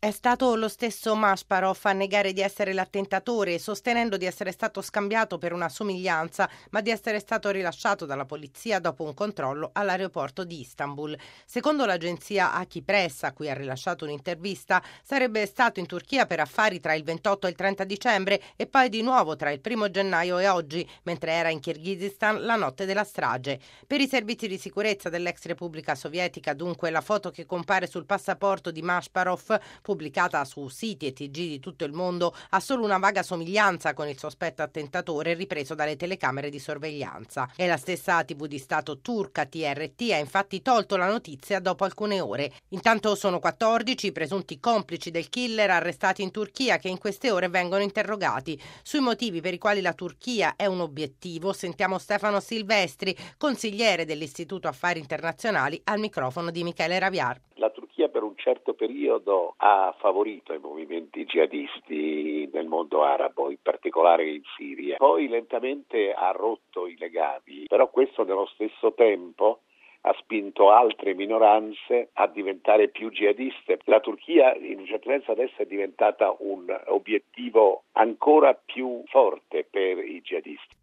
È stato lo stesso Masparov a negare di essere l'attentatore, sostenendo di essere stato scambiato per una somiglianza, ma di essere stato rilasciato dalla polizia dopo un controllo all'aeroporto di Istanbul. Secondo l'agenzia Aki Press, a cui ha rilasciato un'intervista, sarebbe stato in Turchia per affari tra il 28 e il 30 dicembre e poi di nuovo tra il 1° gennaio e oggi, mentre era in Kirghizistan la notte della strage. Per i servizi di sicurezza dell'ex Repubblica Sovietica, dunque, la foto che compare sul passaporto di Masparov, pubblicata su siti e TG di tutto il mondo, ha solo una vaga somiglianza con il sospetto attentatore ripreso dalle telecamere di sorveglianza. E la stessa TV di Stato turca TRT ha infatti tolto la notizia dopo alcune ore. Intanto sono 14 i presunti complici del killer arrestati in Turchia, che in queste ore vengono interrogati. Sui motivi per i quali la Turchia è un obiettivo sentiamo Stefano Silvestri, consigliere dell'Istituto Affari Internazionali, al microfono di Michele Raviar. La Turchia per un certo periodo ha favorito i movimenti jihadisti nel mondo arabo, in particolare in Siria. Poi lentamente ha rotto i legami, però questo nello stesso tempo ha spinto altre minoranze a diventare più jihadiste. La Turchia in un certo senso adesso è diventata un obiettivo ancora più forte per i jihadisti.